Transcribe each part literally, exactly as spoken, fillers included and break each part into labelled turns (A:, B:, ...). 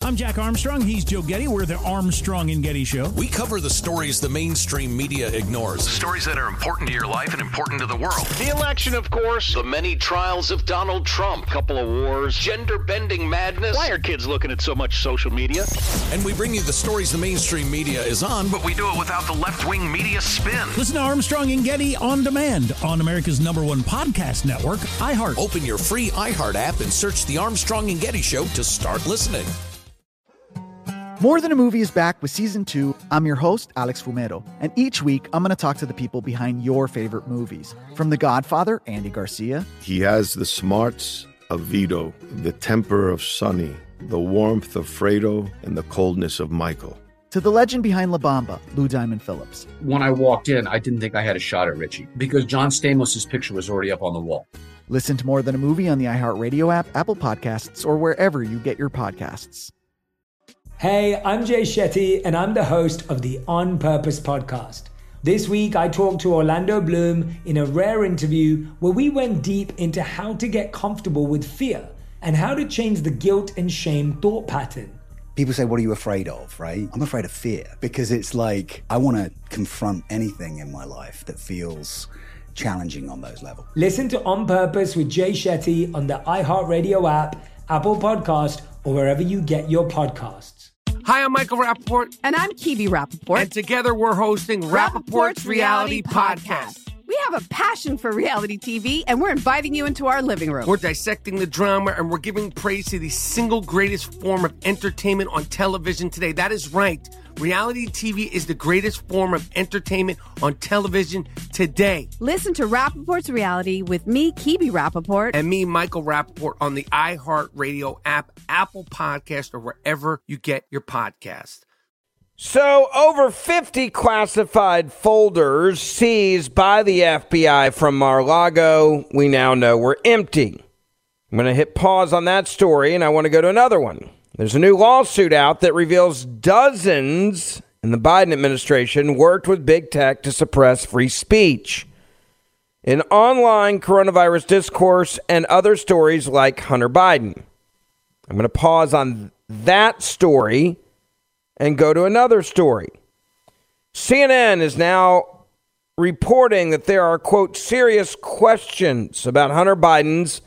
A: I'm Jack Armstrong. He's Joe Getty. We're the Armstrong and Getty Show.
B: We cover the stories the mainstream media ignores.
C: Stories that are important to your life and important to the world.
D: The election, of course.
C: The many trials of Donald Trump.
D: Couple of wars.
C: Gender-bending madness.
D: Why are kids looking at so much social media?
B: And we bring you the stories the mainstream media is on,
C: but we do it without the left-wing media spin.
A: Listen to Armstrong and Getty on demand on America's number one podcast network, iHeart.
B: Open your free iHeart app and search the Armstrong and Getty Show to start listening.
E: More Than a Movie is back with season two. I'm your host, Alex Fumero, and each week I'm going to talk to the people behind your favorite movies. From The Godfather, Andy Garcia.
F: He has the smarts of Vito, the temper of Sonny, the warmth of Fredo, and the coldness of Michael.
E: To the legend behind La Bamba, Lou Diamond Phillips.
G: When I walked in, I didn't think I had a shot at Richie because John Stamos' picture was already up on the wall.
E: Listen to More Than a Movie on the iHeartRadio app, Apple Podcasts, or wherever you get your podcasts.
H: Hey, I'm Jay Shetty, and I'm the host of the On Purpose podcast. This week, I talked to Orlando Bloom in a rare interview where we went deep into how to get comfortable with fear and how to change the guilt and shame thought pattern.
I: People say, what are you afraid of, right? I'm afraid of fear because it's like I want to confront anything in my life that feels challenging on those levels.
H: Listen to On Purpose with Jay Shetty on the iHeartRadio app, Apple Podcast, or wherever you get your podcasts.
J: Hi, I'm Michael Rappaport.
K: And I'm Kibi Rappaport.
J: And together we're hosting Rappaport's Reality Podcast.
K: We have a passion for reality T V, and we're inviting you into our living room.
J: We're dissecting the drama, and we're giving praise to the single greatest form of entertainment on television today. That is right. Reality T V is the greatest form of entertainment on television today.
K: Listen to Rappaport's Reality with me, Kibi Rappaport.
J: And me, Michael Rappaport, on the iHeartRadio app, Apple Podcast, or wherever you get your podcast.
L: So, over fifty classified folders seized by the F B I from Mar-a-Lago, we now know were empty. I'm going to hit pause on that story, and I want to go to another one. There's a new lawsuit out that reveals dozens in the Biden administration worked with big tech to suppress free speech in online coronavirus discourse and other stories like Hunter Biden. I'm going to pause on that story and go to another story. C N N is now reporting that there are, quote, serious questions about Hunter Biden's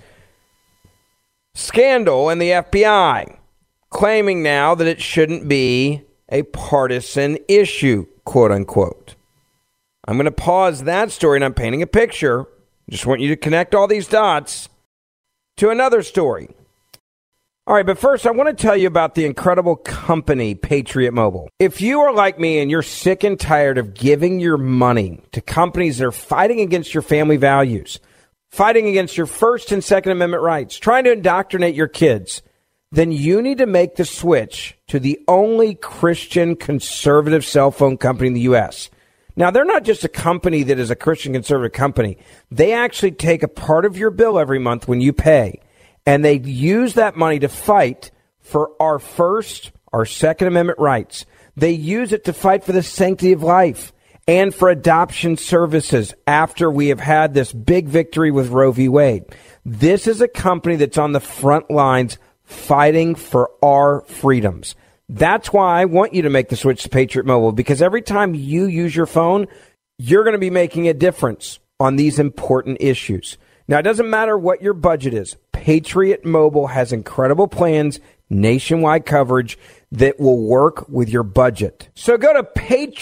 L: scandal and the F B I, claiming now that it shouldn't be a partisan issue, quote unquote. I'm going to pause that story and I'm painting a picture. Just want you to connect all these dots to another story. All right, but first I want to tell you about the incredible company, Patriot Mobile. If you are like me and you're sick and tired of giving your money to companies that are fighting against your family values, fighting against your First and Second Amendment rights, trying to indoctrinate your kids, then you need to make the switch to the only Christian conservative cell phone company in the U S. Now, they're not just a company that is a Christian conservative company. They actually take a part of your bill every month when you pay, and they use that money to fight for our First, our Second Amendment rights. They use it to fight for the sanctity of life and for adoption services after we have had this big victory with Roe v. Wade. This is a company that's on the front lines fighting for our freedoms. That's why I want you to make the switch to Patriot Mobile, because every time you use your phone, you're going to be making a difference on these important issues. Now, it doesn't matter what your budget is. Patriot Mobile has incredible plans, nationwide coverage that will work with your budget. So go to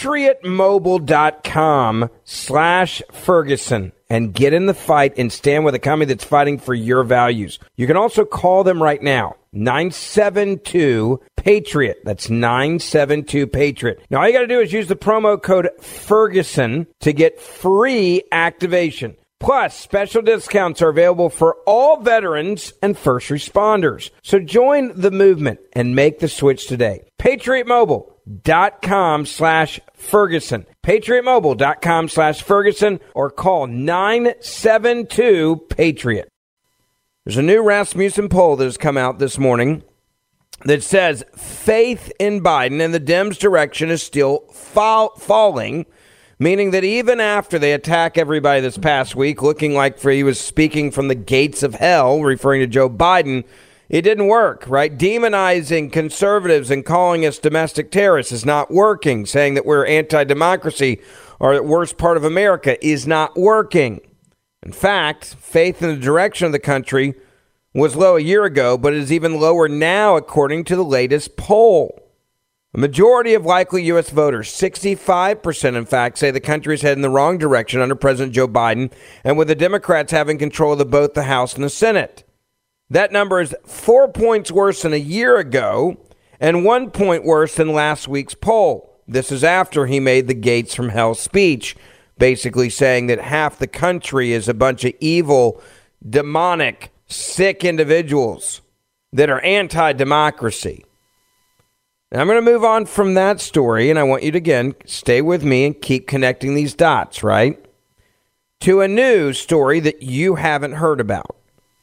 L: patriotmobile.com slash Ferguson and get in the fight and stand with a company that's fighting for your values. You can also call them right now, nine seven two PATRIOT. That's nine seven two PATRIOT. Now, all you got to do is use the promo code Ferguson to get free activation. Plus, special discounts are available for all veterans and first responders. So join the movement and make the switch today. PatriotMobile.com slash Ferguson. PatriotMobile.com slash Ferguson or call nine seven two PATRIOT. There's a new Rasmussen poll that has come out this morning that says faith in Biden and the Dems' direction is still fall- falling. Meaning that even after they attack everybody this past week, looking like for he was speaking from the gates of hell, referring to Joe Biden, It didn't work, right? Demonizing conservatives and calling us domestic terrorists is not working. Saying that we're anti-democracy or the worst part of America is not working. In fact, faith in the direction of the country was low a year ago, but it is even lower now, according to the latest poll. A majority of likely U S voters, sixty-five percent in fact, say the country is heading in the wrong direction under President Joe Biden, and with the Democrats having control of both the House and the Senate. That number is four points worse than a year ago and one point worse than last week's poll. This is after he made the Gates from Hell speech, basically saying that half the country is a bunch of evil, demonic, sick individuals that are anti-democracy. Now, I'm going to move on from that story, and I want you to, again, stay with me and keep connecting these dots, right? To a new story that you haven't heard about.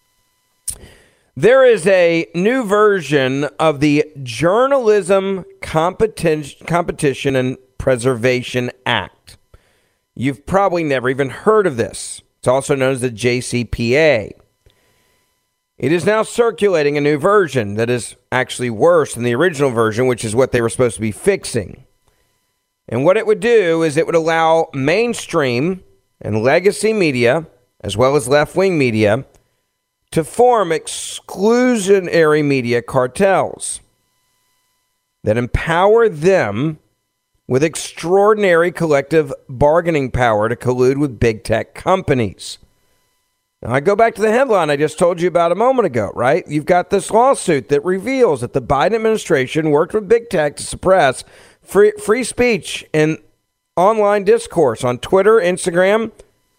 L: There is a new version of the Journalism Competi- Competition and Preservation Act. You've probably never even heard of this. It's also known as the J C P A. It is now circulating a new version that is actually worse than the original version, which is what they were supposed to be fixing. And what it would do is it would allow mainstream and legacy media, as well as left-wing media, to form exclusionary media cartels that empower them with extraordinary collective bargaining power to collude with big tech companies. Now, I go back to the headline I just told you about a moment ago, right? You've got this lawsuit that reveals that the Biden administration worked with big tech to suppress free, free speech and online discourse on Twitter, Instagram.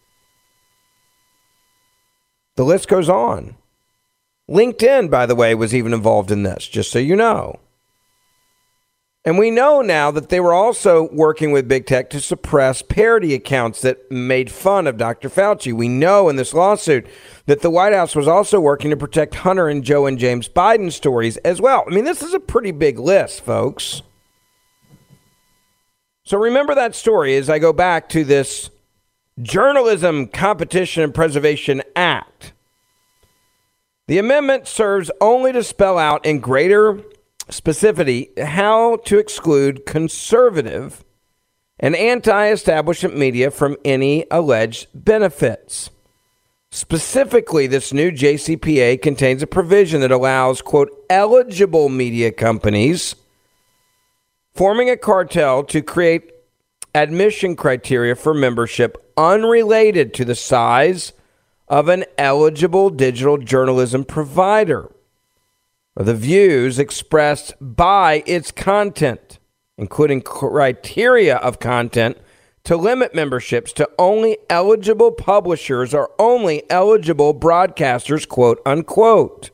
L: The list goes on. LinkedIn, by the way, was even involved in this, just so you know. And we know now that they were also working with big tech to suppress parody accounts that made fun of Doctor Fauci. We know in this lawsuit that the White House was also working to protect Hunter and Joe and James Biden stories as well. I mean, this is a pretty big list, folks. So remember that story as I go back to this Journalism Competition and Preservation Act. The amendment serves only to spell out in greater specificity how to exclude conservative and anti-establishment media from any alleged benefits. Specifically, this new J C P A contains a provision that allows, quote, eligible media companies forming a cartel to create admission criteria for membership unrelated to the size of an eligible digital journalism provider, or the views expressed by its content, including criteria of content to limit memberships to only eligible publishers or only eligible broadcasters, quote unquote.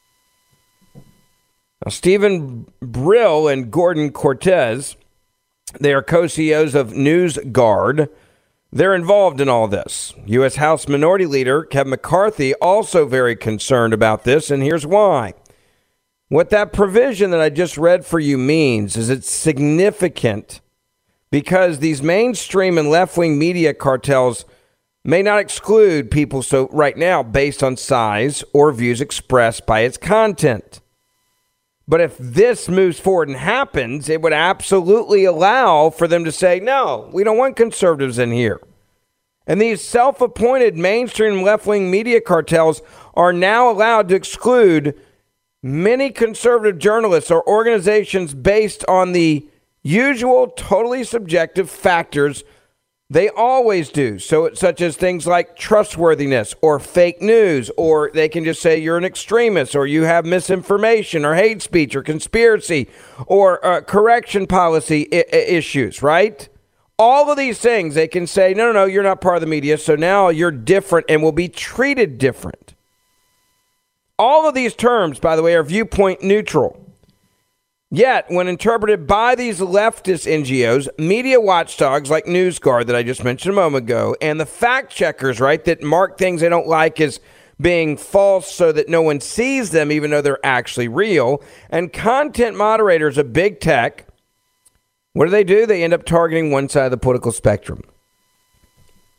L: Now, Stephen Brill and Gordon Cortez, they are co-C E Os of NewsGuard. They're involved in all this. U S House Minority Leader Kevin McCarthy also very concerned about this, and here's why. What that provision that I just read for you means is it's significant because these mainstream and left-wing media cartels may not exclude people so right now based on size or views expressed by its content. But if this moves forward and happens, it would absolutely allow for them to say, no, we don't want conservatives in here. And these self-appointed mainstream left-wing media cartels are now allowed to exclude many conservative journalists or organizations based on the usual totally subjective factors they always do. So it's such as things like trustworthiness or fake news, or they can just say you're an extremist or you have misinformation or hate speech or conspiracy or uh, correction policy I- issues, right? All of these things they can say, no, no, no, you're not part of the media. So now you're different and will be treated different. All of these terms, by the way, are viewpoint neutral. Yet, when interpreted by these leftist N G Os, media watchdogs like NewsGuard that I just mentioned a moment ago, and the fact checkers, right, that mark things they don't like as being false so that no one sees them, even though they're actually real, and content moderators of big tech, what do they do? They end up targeting one side of the political spectrum.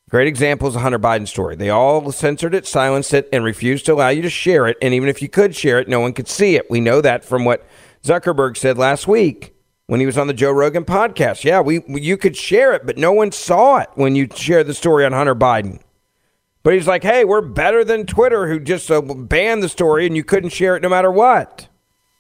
L: Great example is the Hunter Biden story. They all censored it, silenced it, and refused to allow you to share it. And even if you could share it, no one could see it. We know that from what Zuckerberg said last week when he was on the Joe Rogan podcast. Yeah, we you could share it, but no one saw it when you shared the story on Hunter Biden. But he's like, hey, we're better than Twitter, who just uh, banned the story and you couldn't share it no matter what.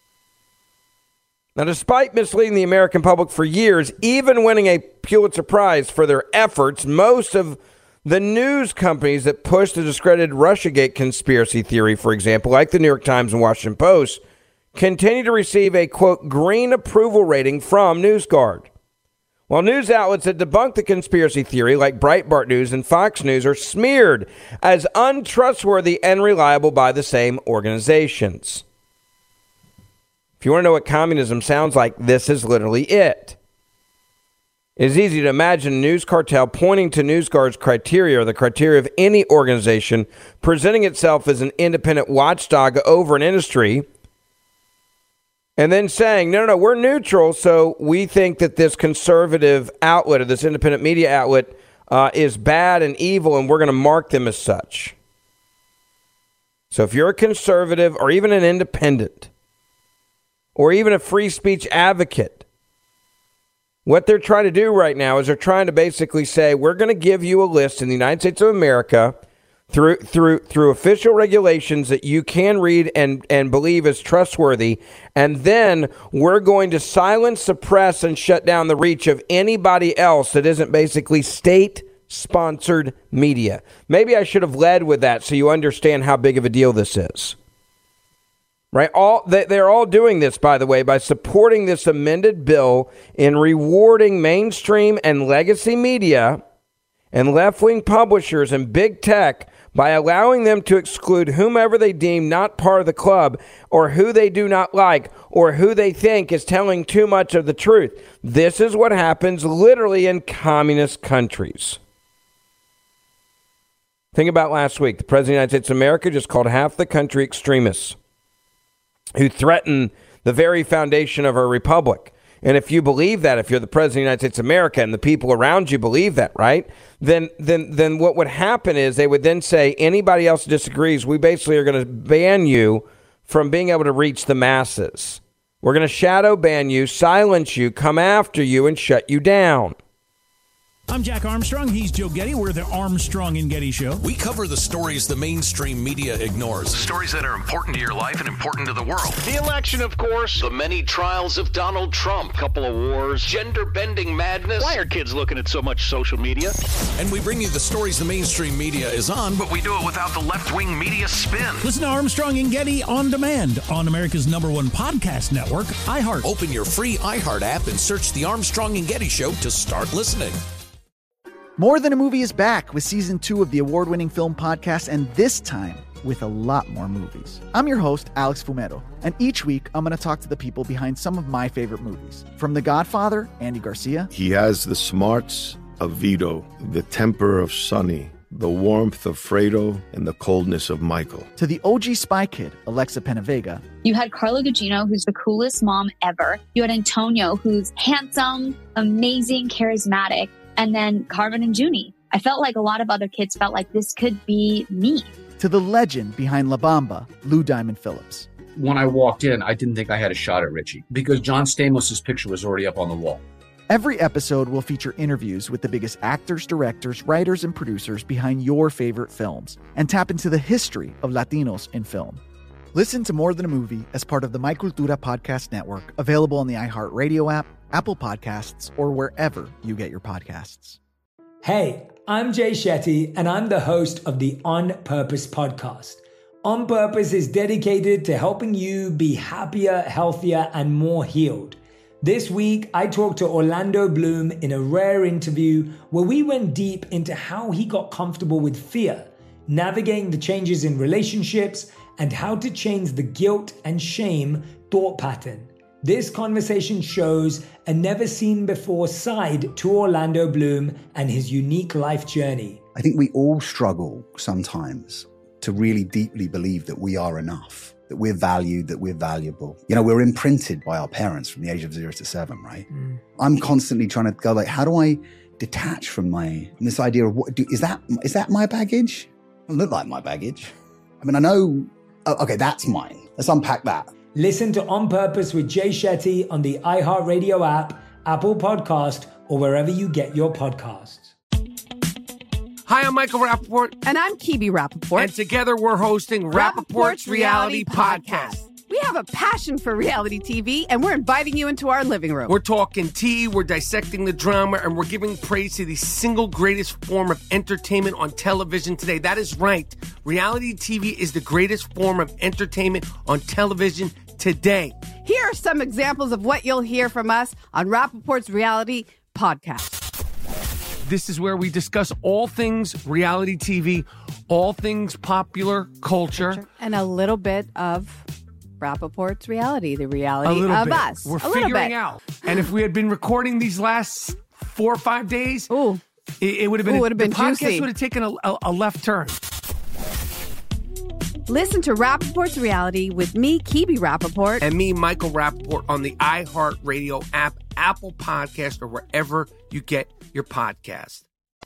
L: Now, despite misleading the American public for years, even winning a Pulitzer Prize for their efforts, most of the news companies that push the discredited Russiagate conspiracy theory, for example, like the New York Times and Washington Post, continue to receive a, quote, green approval rating from NewsGuard. While news outlets that debunk the conspiracy theory, like Breitbart News and Fox News, are smeared as untrustworthy and reliable by the same organizations. If you want to know what communism sounds like, this is literally it. It is easy to imagine a news cartel pointing to NewsGuard's criteria, or the criteria of any organization, presenting itself as an independent watchdog over an industry, and then saying, no, no, no, we're neutral, so we think that this conservative outlet or this independent media outlet uh, is bad and evil, and we're going to mark them as such. So if you're a conservative or even an independent or even a free speech advocate, what they're trying to do right now is they're trying to basically say, we're going to give you a list in the United States of America through through through official regulations that you can read and, and believe is trustworthy. And then we're going to silence, suppress, and shut down the reach of anybody else that isn't basically state-sponsored media. Maybe I should have led with that so you understand how big of a deal this is. Right? All they, they're all doing this, by the way, by supporting this amended bill in rewarding mainstream and legacy media and left-wing publishers and big tech by allowing them to exclude whomever they deem not part of the club, or who they do not like, or who they think is telling too much of the truth. This is what happens literally in communist countries. Think about last week. The President of the United States of America just called half the country extremists who threaten the very foundation of our republic. And if you believe that, if you're the President of the United States of America and the people around you believe that, right, then then then what would happen is they would then say, anybody else disagrees, we basically are going to ban you from being able to reach the masses. We're going to shadow ban you, silence you, come after you, and shut you down.
A: I'm Jack Armstrong. He's Joe Getty. We're the Armstrong and Getty Show.
B: We cover the stories the mainstream media ignores.
C: Stories that are important to your life and important to the world.
D: The election, of course.
C: The many trials of Donald Trump.
D: Couple of wars.
C: Gender-bending madness.
D: Why are kids looking at so much social media?
B: And we bring you the stories the mainstream media is on,
C: But we do it without the left-wing media spin.
A: Listen to Armstrong and Getty on demand on America's number one podcast network, iHeart.
B: Open your free iHeart app and search the Armstrong and Getty Show to start listening.
E: More Than a Movie is back with season two of the award-winning film podcast, and this time with a lot more movies. I'm your host, Alex Fumero, and each week I'm going to talk to the people behind some of my favorite movies. From The Godfather, Andy Garcia.
F: He has the smarts of Vito, the temper of Sonny, the warmth of Fredo, and the coldness of Michael.
E: To the O G Spy Kid, Alexa Penavega.
M: You had Carla Gugino, who's the coolest mom ever. You had Antonio, who's handsome, amazing, charismatic. And then Carmen and Junie. I felt like a lot of other kids felt like this could be me.
E: To the legend behind La Bamba, Lou Diamond Phillips.
G: When I walked in, I didn't think I had a shot at Richie because John Stamos' picture was already up on the wall.
E: Every episode will feature interviews with the biggest actors, directors, writers, and producers behind your favorite films and tap into the history of Latinos in film. Listen to More Than a Movie as part of the My Cultura podcast network, available on the iHeartRadio app, Apple Podcasts, or wherever you get your podcasts.
H: Hey, I'm Jay Shetty, and I'm the host of the On Purpose podcast. On Purpose is dedicated to helping you be happier, healthier, and more healed. This week, I talked to Orlando Bloom in a rare interview where we went deep into how he got comfortable with fear, navigating the changes in relationships, and how to change the guilt and shame thought pattern. This conversation shows a never-seen-before side to Orlando Bloom and his unique life journey.
I: I think we all struggle sometimes to really deeply believe that we are enough, that we're valued, that we're valuable. You know, we're imprinted by our parents from the age of zero to seven, right? Mm. I'm constantly trying to go like, how do I detached from my this idea of what do, is that is that my baggage? It doesn't look like my baggage. I mean, I know. Oh, okay, that's mine. Let's unpack that.
H: Listen to On Purpose with Jay Shetty on the iHeartRadio app, Apple Podcast, or wherever you get your podcasts.
J: Hi, I'm Michael Rappaport.
K: And I'm Kibi Rappaport.
J: And together we're hosting Rappaport's Reality Podcast.
K: We have a passion for reality T V, and we're inviting you into our living room.
J: We're talking tea, we're dissecting the drama, and we're giving praise to the single greatest form of entertainment on television today. That is right. Reality T V is the greatest form of entertainment on television today.
K: Here are some examples of what you'll hear from us on Rappaport's Reality Podcast.
J: This is where we discuss all things reality T V, all things popular culture.
K: And a little bit of Rappaport's reality, the reality of
J: bit.
K: us.
J: We're
K: a
J: figuring out. And if we had been recording these last four or five days,
K: Ooh.
J: it, it would have been,
K: Ooh, would have been
J: the podcast
K: juicy.
J: would have taken a, a, a left turn.
K: Listen to Rappaport's Reality with me, Kibi Rappaport.
J: And me, Michael Rappaport, on the iHeartRadio app, Apple Podcast, or wherever you get your podcast.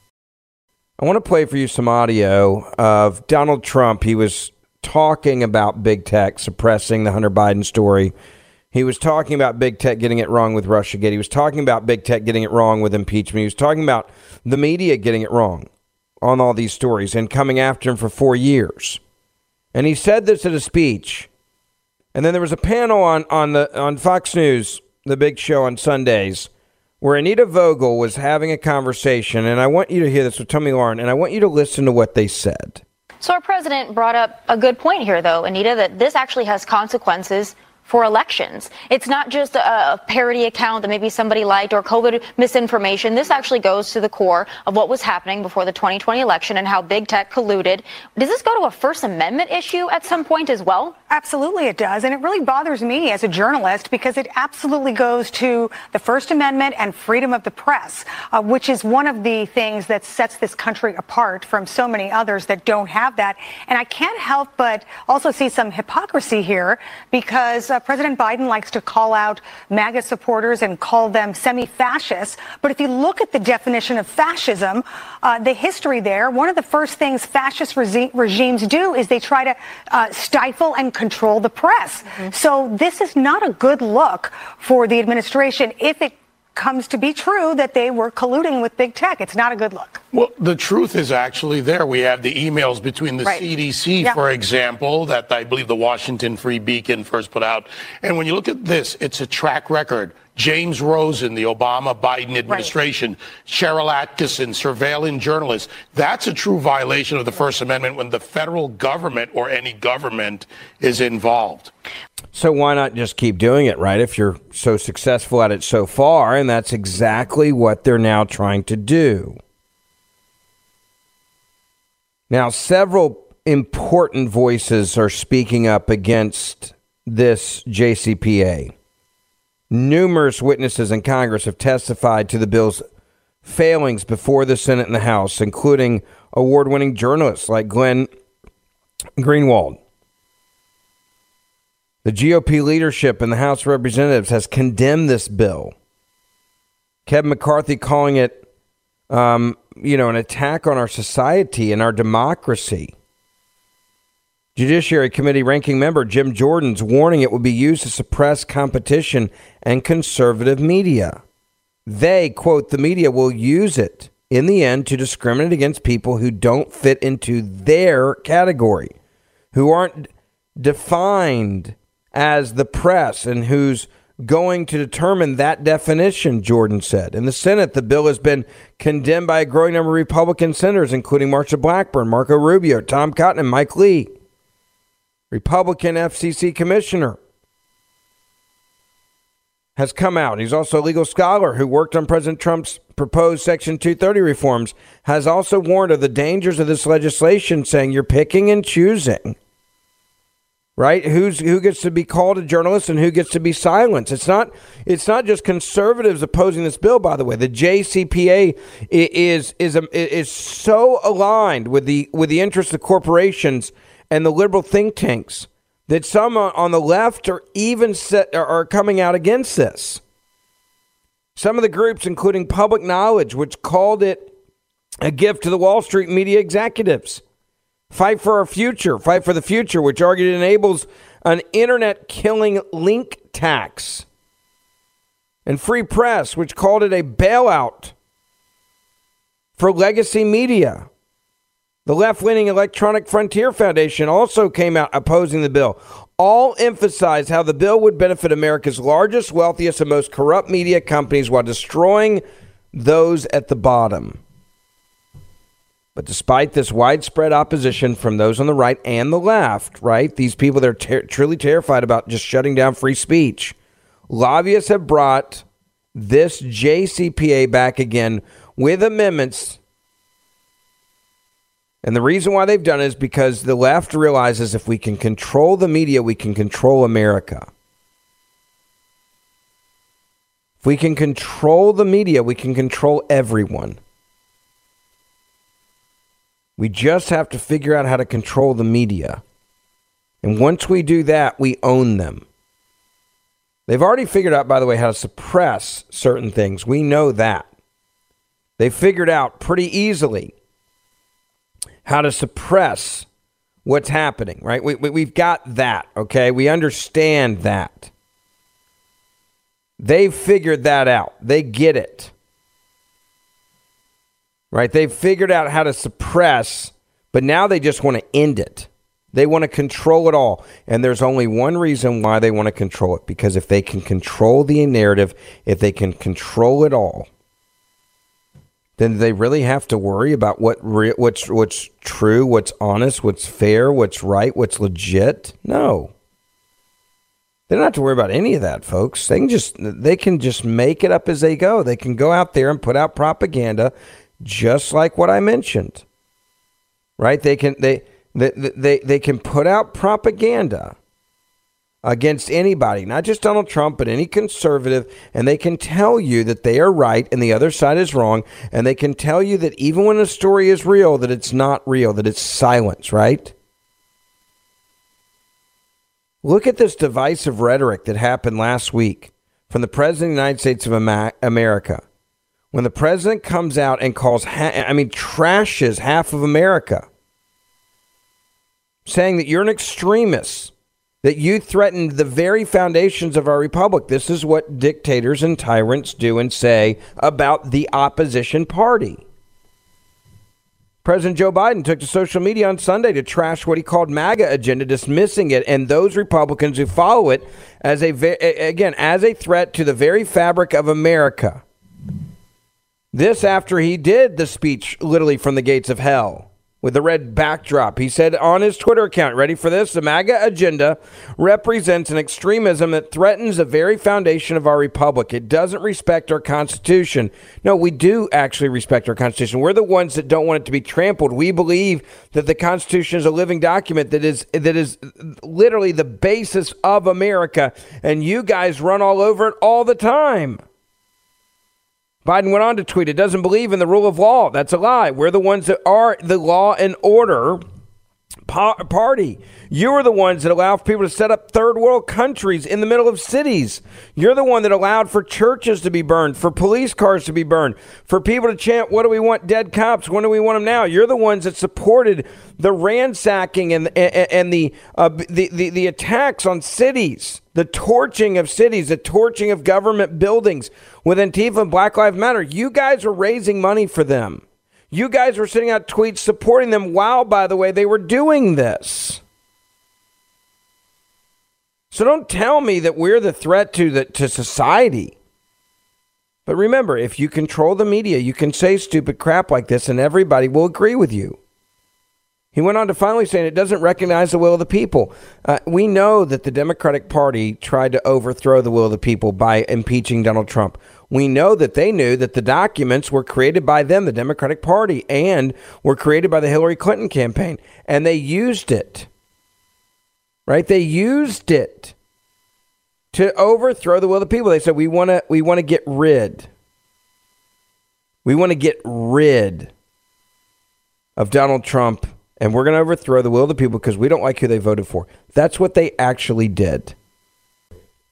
L: I want to play for you some audio of Donald Trump. He was talking about big tech suppressing the Hunter Biden story. He was talking about big tech getting it wrong with Russiagate. He was talking about big tech getting it wrong with impeachment. He was talking about the media getting it wrong on all these stories and coming after him for four years. And he said this at a speech. And then there was a panel on, on the on Fox News, the big show on Sundays, where Anita Vogel was having a conversation. And I want you to hear this with Tommy Lauren, and I want you to listen to what they said.
N: So our president brought up a good point here, though, Anita, that this actually has consequences for elections. It's not just a, a parody account that maybe somebody liked or COVID misinformation. This actually goes to the core of what was happening before the twenty twenty election and how big tech colluded. Does this go to a First Amendment issue at some point as well?
O: Absolutely it does. And it really bothers me as a journalist because it absolutely goes to the First Amendment and freedom of the press, uh, which is one of the things that sets this country apart from so many others that don't have that. And I can't help but also see some hypocrisy here because uh, President Biden likes to call out MAGA supporters and call them semi-fascists. But if you look at the definition of fascism, uh, the history there, one of the first things fascist regi- regimes do is they try to uh, stifle and control the press. Mm-hmm. So this is not a good look for the administration if it comes to be true that they were colluding with big tech. It's not a good look.
P: Well, the truth is actually there. We have the emails between the right. C D C, yeah. for example, that I believe the Washington Free Beacon first put out. And when you look at this, it's a track record. James Rosen, the Obama-Biden administration, right. Cheryl Atkinson, surveilling journalists. That's a true violation of the First Amendment when the federal government or any government is involved.
L: So why not just keep doing it, right, if you're so successful at it so far? And that's exactly what they're now trying to do. Now, several important voices are speaking up against this J C P A. Numerous witnesses in Congress have testified to the bill's failings before the Senate and the House, including award-winning journalists like Glenn Greenwald. The G O P leadership in the House of Representatives has condemned this bill. Kevin McCarthy calling it, um, you know, an attack on our society and our democracy. Judiciary Committee ranking member Jim Jordan's warning it would be used to suppress competition and conservative media. They, quote, the media will use it in the end to discriminate against people who don't fit into their category, who aren't defined as the press and who's going to determine that definition, Jordan said. In the Senate, the bill has been condemned by a growing number of Republican senators, including Marsha Blackburn, Marco Rubio, Tom Cotton, and Mike Lee. Republican F C C commissioner has come out. He's also a legal scholar who worked on President Trump's proposed Section two thirty reforms, has also warned of the dangers of this legislation, saying you're picking and choosing, right? Who's who gets to be called a journalist and who gets to be silenced. It's not it's not just conservatives opposing this bill, by the way. The J C P A is is is, is so aligned with the with the interests of corporations and the liberal think tanks that some on the left are even set, are coming out against this. Some of the groups, including Public Knowledge, which called it a gift to the Wall Street media executives. Fight for Our Future, Fight for the Future, which argued it enables an internet-killing link tax. And Free Press, which called it a bailout for legacy media. The left-leaning Electronic Frontier Foundation also came out opposing the bill. All emphasized how the bill would benefit America's largest, wealthiest, and most corrupt media companies while destroying those at the bottom. But despite this widespread opposition from those on the right and the left, right, these people that are ter- truly terrified about just shutting down free speech, lobbyists have brought this J C P A back again with amendments. And the reason why they've done it is because the left realizes if we can control the media, we can control America. If we can control the media, we can control everyone. We just have to figure out how to control the media. And once we do that, we own them. They've already figured out, by the way, how to suppress certain things. We know that. They figured out pretty easily how to suppress what's happening, right? We, we, we've got that, okay? We understand that. They've figured that out. They get it. Right? They've figured out how to suppress, but now they just want to end it. They want to control it all. And there's only one reason why they want to control it. Because if they can control the narrative, if they can control it all, then they really have to worry about what re- what's what's true, what's honest, what's fair, what's right, what's legit. No. They don't have to worry about any of that, folks. They can just they can just make it up as they go. They can go out there and put out propaganda just like what I mentioned. Right? They can they they they, they can put out propaganda against anybody, not just Donald Trump, but any conservative, and they can tell you that they are right and the other side is wrong, and they can tell you that even when a story is real, that it's not real, that it's silence, right? Look at this divisive rhetoric that happened last week from the President of the United States of America. When the president comes out and calls, ha- I mean, trashes half of America, saying that you're an extremist, that you threatened the very foundations of our republic. This is what dictators and tyrants do and say about the opposition party. President Joe Biden took to social media on Sunday to trash what he called MAGA agenda, dismissing it and those Republicans who follow it as a, again, as a threat to the very fabric of America. This after he did the speech literally from the gates of hell with the red backdrop. He said on his Twitter account, ready for this? The MAGA agenda represents an extremism that threatens the very foundation of our republic. It doesn't respect our Constitution. No, we do actually respect our Constitution. We're the ones that don't want it to be trampled. We believe that the Constitution is a living document that is that is literally the basis of America, and you guys run all over it all the time. Biden went on to tweet, it doesn't believe in the rule of law. That's a lie. We're the ones that are the law and order party. You're the ones that allow people to set up third world countries in the middle of cities. You're the one that allowed for churches to be burned, for police cars to be burned, for people to chant, what do we want? Dead cops. When do we want them now? You're the ones that supported the ransacking and and, and the, uh, the, the the attacks on cities, the torching of cities, the torching of government buildings with Antifa and Black Lives Matter. You guys were raising money for them. You guys were sending out tweets supporting them while, by the way, they were doing this. So don't tell me that we're the threat to the to society. But remember, if you control the media, you can say stupid crap like this and everybody will agree with you. He went on to finally say it doesn't recognize the will of the people. Uh, we know that the Democratic Party tried to overthrow the will of the people by impeaching Donald Trump. We know that they knew that the documents were created by them, the Democratic Party, and were created by the Hillary Clinton campaign. And they used it. Right? They used it to overthrow the will of the people. They said, we want to we want to get rid. We want to get rid of Donald Trump. And we're going to overthrow the will of the people because we don't like who they voted for. That's what they actually did.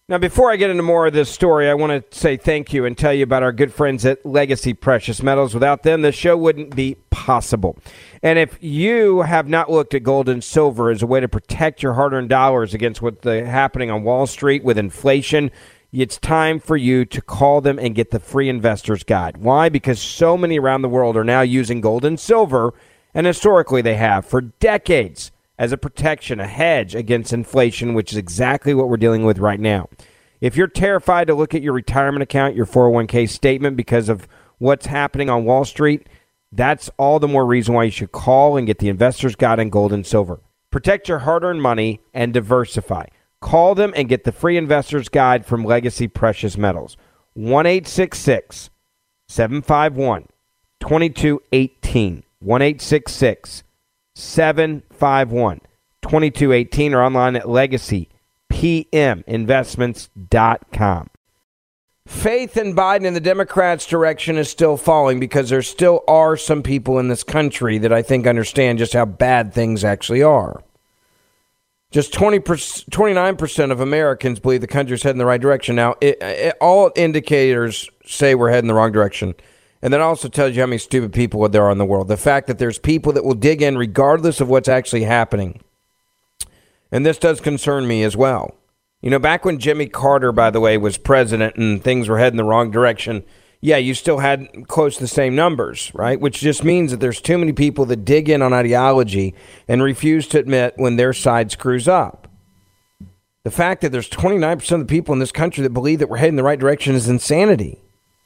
L: Now, before I get into more of this story, I want to say thank you and tell you about our good friends at Legacy Precious Metals. Without them, the show wouldn't be possible. And if you have not looked at gold and silver as a way to protect your hard-earned dollars against what's happening on Wall Street with inflation, it's time for you to call them and get the free investor's guide. Why? Because so many around the world are now using gold and silver, and historically they have for decades, as a protection, a hedge against inflation, which is exactly what we're dealing with right now. If you're terrified to look at your retirement account, your four oh one k statement because of what's happening on Wall Street, that's all the more reason why you should call and get the investor's guide on gold and silver. Protect your hard-earned money and diversify. Call them and get the free investor's guide from Legacy Precious Metals. one eight six six, seven five one, two two one eight. one eight six six, seven five one, two two one eight or online at legacy p m investments dot com. Faith in Biden and the Democrats' direction is still falling because there still are some people in this country that I think understand just how bad things actually are. Just twenty percent, twenty-nine percent of Americans believe the country's heading in the right direction. Now, it, it, all indicators say we're heading the wrong direction. And that also tells you how many stupid people there are in the world. The fact that there's people that will dig in regardless of what's actually happening. And this does concern me as well. You know, back when Jimmy Carter, by the way, was president and things were heading the wrong direction, yeah, you still had close to the same numbers, right? Which just means that there's too many people that dig in on ideology and refuse to admit when their side screws up. The fact that there's twenty-nine percent of the people in this country that believe that we're heading the right direction is insanity.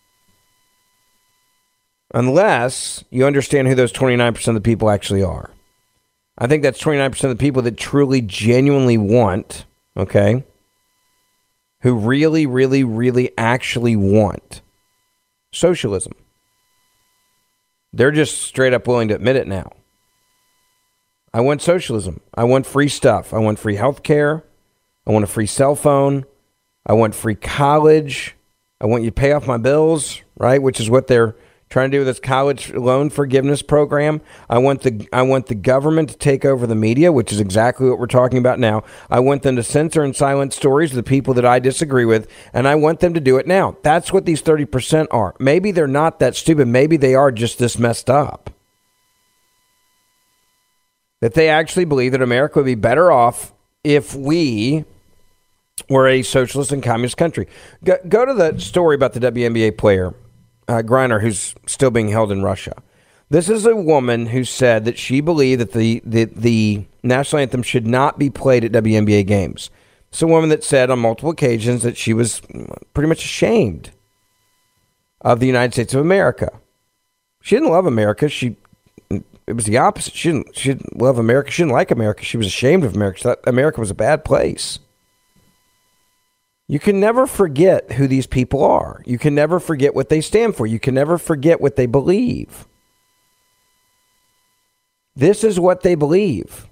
L: Unless you understand who those twenty-nine percent of the people actually are. I think that's twenty-nine percent of the people that truly, genuinely want, okay, who really, really, really actually want socialism. They're just straight up willing to admit it now. I want socialism. I want free stuff. I want free health care. I want a free cell phone. I want free college. I want you to pay off my bills, right, which is what they're trying to do with this college loan forgiveness program. I want the I want the government to take over the media, which is exactly what we're talking about now. I want them to censor and silence stories of the people that I disagree with, and I want them to do it now. That's what these thirty percent are. Maybe they're not that stupid. Maybe they are just this messed up. That they actually believe that America would be better off if we were a socialist and communist country. Go, go to the story about the W N B A player, Uh, Griner, who's still being held in Russia. This is a woman who said that she believed that the, the, the national anthem should not be played at W N B A games. It's a woman that said on multiple occasions that she was pretty much ashamed of the United States of America. She didn't love America. She it was the opposite. She didn't, she didn't love America. She didn't like America. She was ashamed of America. She thought America was a bad place. You can never forget who these people are. You can never forget what they stand for. You can never forget what they believe. This is what they believe.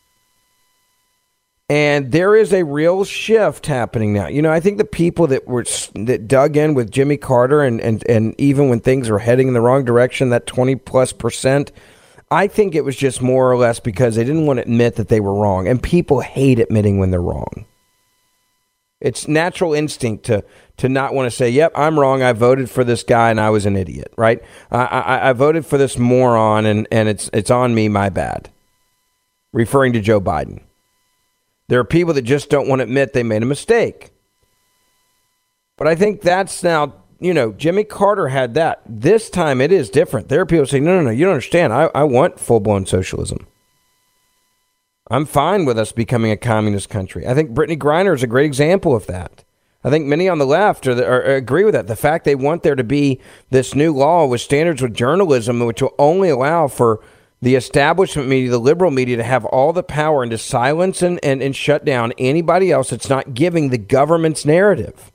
L: And there is a real shift happening now. You know, I think the people that were that dug in with Jimmy Carter and, and, and even when things were heading in the wrong direction, that twenty plus percent, I think it was just more or less because they didn't want to admit that they were wrong. And people hate admitting when they're wrong. It's natural instinct to to not want to say, yep, I'm wrong. I voted for this guy and I was an idiot, right? I, I, I voted for this moron and, and it's it's on me, my bad. Referring to Joe Biden. There are people that just don't want to admit they made a mistake. But I think that's now, you know, Jimmy Carter had that. This time it is different. There are people saying, no, no, no, you don't understand. I, I want full-blown socialism. I'm fine with us becoming a communist country. I think Brittany Griner is a great example of that. I think many on the left are, are, are agree with that. The fact they want there to be this new law with standards with journalism, which will only allow for the establishment media, the liberal media, to have all the power and to silence and, and, and shut down anybody else that's not giving the government's narrative.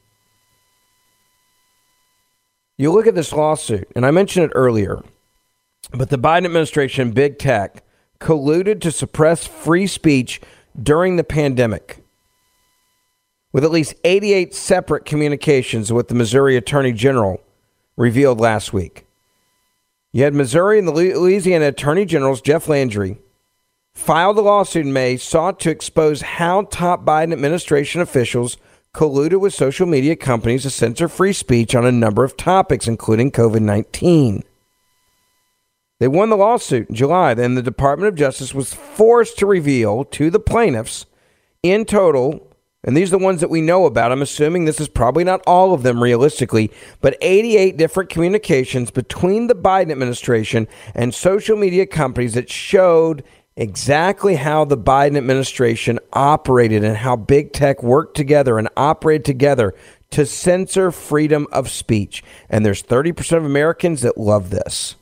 L: You look at this lawsuit, and I mentioned it earlier, but the Biden administration, big tech, colluded to suppress free speech during the pandemic with at least eighty-eight separate communications with the Missouri Attorney General revealed last week. You had Missouri and the Louisiana Attorney Generals, Jeff Landry, filed a lawsuit in May, sought to expose how top Biden administration officials colluded with social media companies to censor free speech on a number of topics, including COVID nineteen. They won the lawsuit in July. Then the Department of Justice was forced to reveal to the plaintiffs in total, and these are the ones that we know about. I'm assuming this is probably not all of them realistically, but eighty-eight different communications between the Biden administration and social media companies that showed exactly how the Biden administration operated and how big tech worked together and operated together to censor freedom of speech. And there's thirty percent of Americans that love this.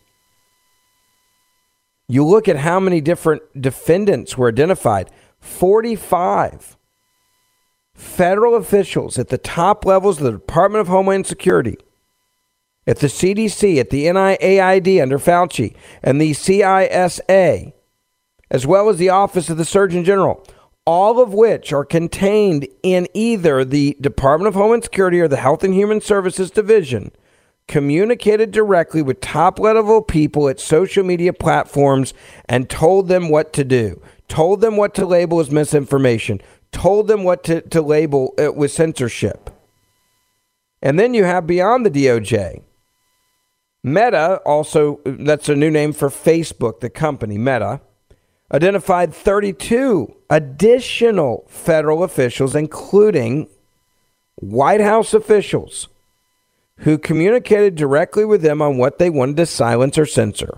L: You look at how many different defendants were identified. forty-five federal officials at the top levels of the Department of Homeland Security, at the C D C, at the N I A I D under Fauci, and the C I S A, as well as the Office of the Surgeon General, all of which are contained in either the Department of Homeland Security or the Health and Human Services Division, communicated directly with top-level people at social media platforms and told them what to do, told them what to label as misinformation, told them what to, to label it with censorship. And then you have beyond the D O J, Meta, also, that's a new name for Facebook, the company, Meta, identified thirty-two additional federal officials, including White House officials, who communicated directly with them on what they wanted to silence or censor.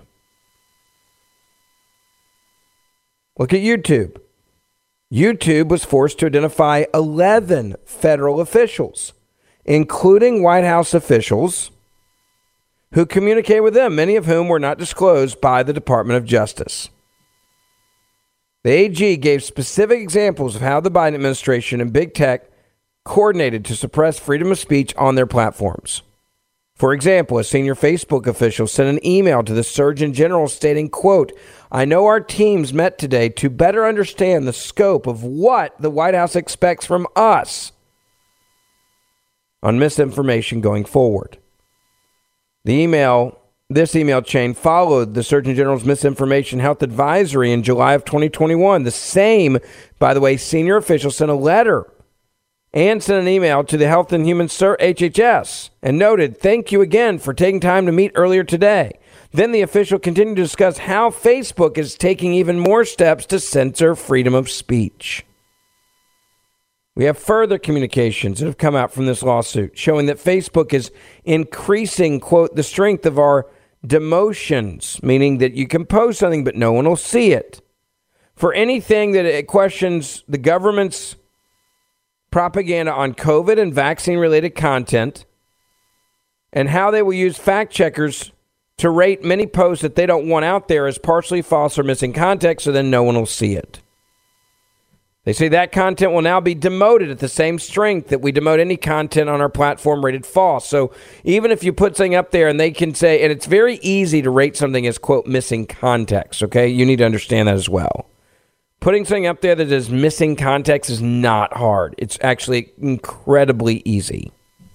L: Look at YouTube. YouTube was forced to identify eleven federal officials, including White House officials, who communicated with them, many of whom were not disclosed by the Department of Justice. The A G gave specific examples of how the Biden administration and big tech coordinated to suppress freedom of speech on their platforms. For example, a senior Facebook official sent an email to the Surgeon General stating, quote, "I know our teams met today to better understand the scope of what the White House expects from us on misinformation going forward." The email, this email chain followed the Surgeon General's misinformation health advisory in July of twenty twenty-one. The same, by the way, senior official sent a letter and sent an email to the Health and Human Services, H H S, and noted, "Thank you again for taking time to meet earlier today." Then the official continued to discuss how Facebook is taking even more steps to censor freedom of speech. We have further communications that have come out from this lawsuit showing that Facebook is increasing, quote, the strength of our demotions, meaning that you can post something but no one will see it. For anything that it questions the government's propaganda on COVID and vaccine-related content, and how they will use fact checkers to rate many posts that they don't want out there as partially false or missing context, so then no one will see it. They say that content will now be demoted at the same strength that we demote any content on our platform rated false. So even if you put something up there and they can say, and it's very easy to rate something as, quote, missing context, okay? You need to understand that as well. Putting something up there that is missing context is not hard. It's actually incredibly easy.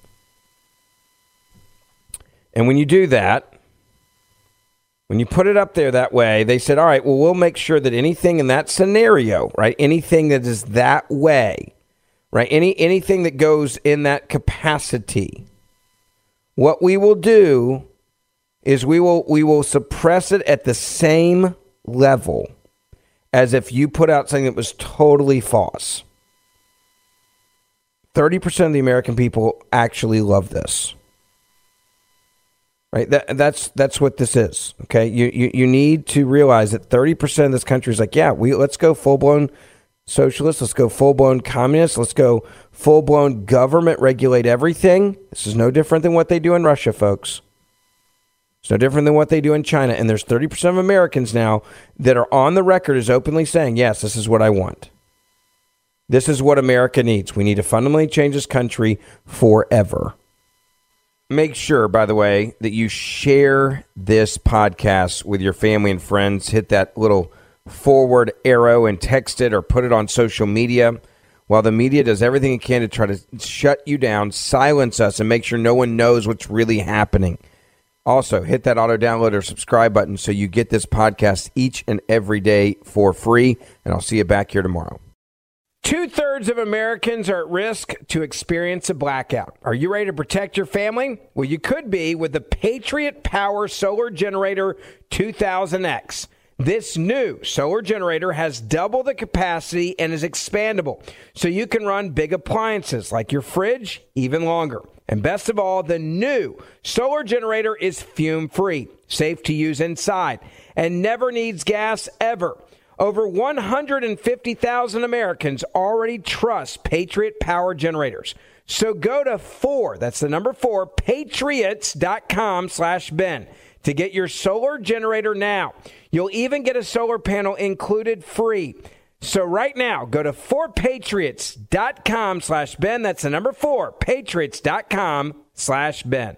L: And when you do that, when you put it up there that way, they said, all right, well, we'll make sure that anything in that scenario, right, anything that is that way, right, any anything that goes in that capacity, what we will do is we will we will suppress it at the same level as if you put out something that was totally false. thirty percent of the American people actually love this. Right? That, that's that's what this is. Okay? You, you you need to realize that thirty percent of this country is like, yeah, we let's go full-blown socialist, let's go full-blown communist, let's go full-blown government regulate everything. This is no different than what they do in Russia, folks. It's no different than what they do in China. And there's thirty percent of Americans now that are on the record as openly saying, yes, this is what I want. This is what America needs. We need to fundamentally change this country forever. Make sure, by the way, that you share this podcast with your family and friends. Hit that little forward arrow and text it or put it on social media. While the media does everything it can to try to shut you down, silence us, and make sure no one knows what's really happening. Also, hit that auto download or subscribe button so you get this podcast each and every day for free. And I'll see you back here tomorrow. Two-thirds of Americans are at risk to experience a blackout. Are you ready to protect your family? Well, you could be with the Patriot Power Solar Generator two thousand X. This new solar generator has double the capacity and is expandable, so you can run big appliances like your fridge even longer. And best of all, the new solar generator is fume-free, safe to use inside, and never needs gas ever. Over one hundred fifty thousand Americans already trust Patriot Power Generators. So go to four, that's the number four, patriots.com slash Ben to get your solar generator now. You'll even get a solar panel included free. So right now, go to four patriots.com slash Ben. That's the number four, patriots.com slash Ben.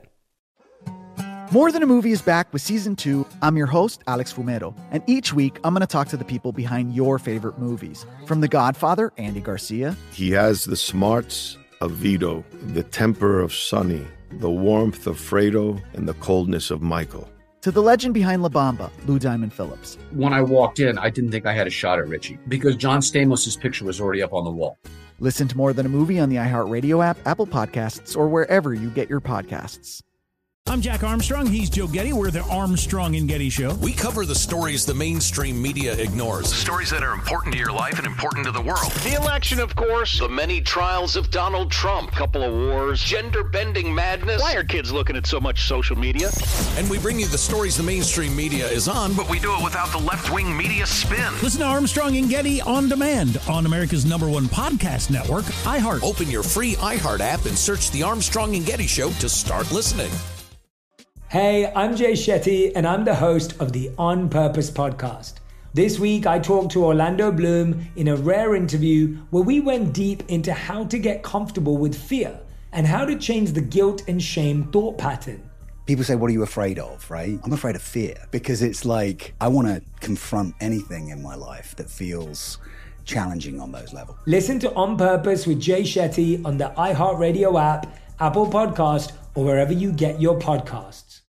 E: More Than a Movie is back with season two. I'm your host, Alex Fumero, and each week I'm going to talk to the people behind your favorite movies. From The Godfather, Andy Garcia.
F: He has the smarts of Vito, the temper of Sonny, the warmth of Fredo, and the coldness of Michael.
E: To the legend behind La Bamba, Lou Diamond Phillips.
G: When I walked in, I didn't think I had a shot at Richie because John Stamos' picture was already up on the wall.
E: Listen to More Than a Movie on the iHeartRadio app, Apple Podcasts, or wherever you get your podcasts.
A: I'm Jack Armstrong. He's Joe Getty. We're the Armstrong and Getty Show.
B: We cover the stories the mainstream media ignores.
C: Stories that are important to your life and important to the world.
D: The election, of course.
C: The many trials of Donald Trump.
D: Couple of wars.
C: Gender-bending madness.
D: Why are kids looking at so much social media?
B: And we bring you the stories the mainstream media is on,
C: But we do it without the left-wing media spin.
A: Listen to Armstrong and Getty on demand on America's number one podcast network, iHeart.
B: Open your free iHeart app and search The Armstrong and Getty Show to start listening.
H: Hey, I'm Jay Shetty, and I'm the host of the On Purpose podcast. This week, I talked to Orlando Bloom in a rare interview where we went deep into how to get comfortable with fear and how to change the guilt and shame thought pattern.
I: People say, what are you afraid of, right? I'm afraid of fear because it's like I want to confront anything in my life that feels challenging on those levels.
H: Listen to On Purpose with Jay Shetty on the iHeartRadio app, Apple Podcast, or wherever you get your podcasts.